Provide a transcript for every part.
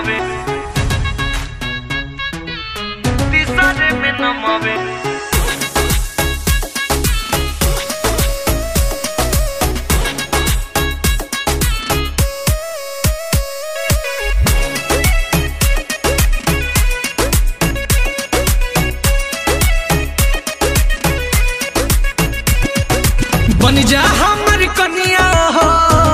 नमावे तीसरे में नमावे बन जा हमर कनिया हो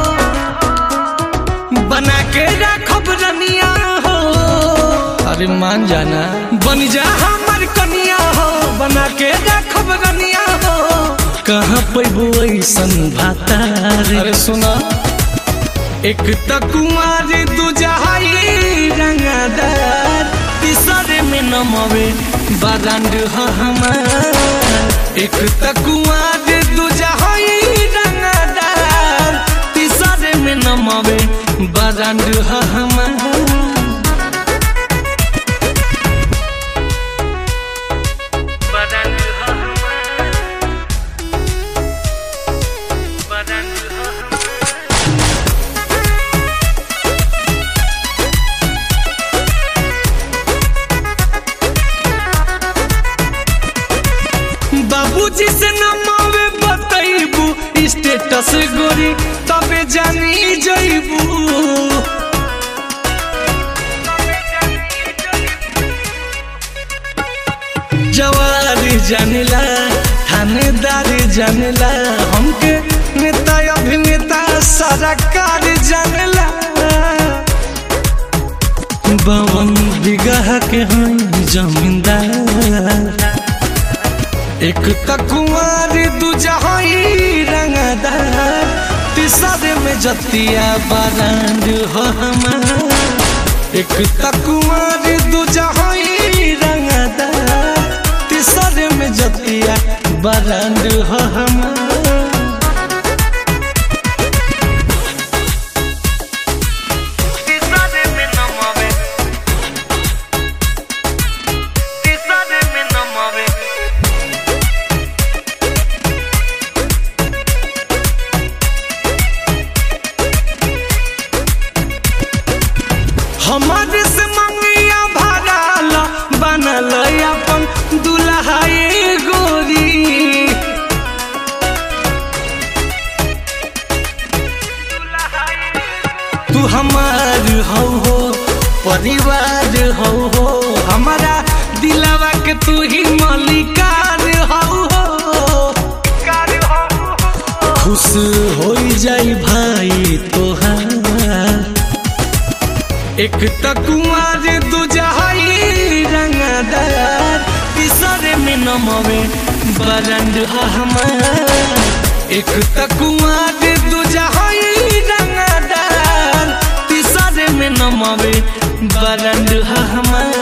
बना के रखब रनिया हो। अरे मान जाना बन जा हमर कनिया हो बना के रखब रनिया हो। कहाँ पैबो ऐसन भातार। अरे सुना एक त कुमार दूजाई रंगदार तीसरे में नमवे बरांड हमार। एक त कुमार दूजाई रंगदार तीसरे में नमवे बरांड हमार। बाबूजी से नमावे बतैबू स्टेटस गोरी तबे जानी जइबू। जवारी जानिला थानेदार जानिला हमके नेता अभिनेता सरकार जानिला। 52 बीघा के हैं जमींदार। एक त कुंवर दूजाई रंगदार तीसरे में जतिया बरांड हो हमार। एक त कुंवर दूजाई रंगदार तीसरे में जतिया बरांड हो हमार। हमारे से मंगिया भराला बनल अपन दुल्हा गोरी। तू हमार हो परिवार हो हमारा दिलवा के तू ही मालिकार हो। खुश हो जाई भाई तोहार। एक त कुमार दूजाई रंगदार तीसरे में नमवे बरांड हमार। एक त कुमार दूजाई रंगदार तीसरे में नमवे बरांड हमार।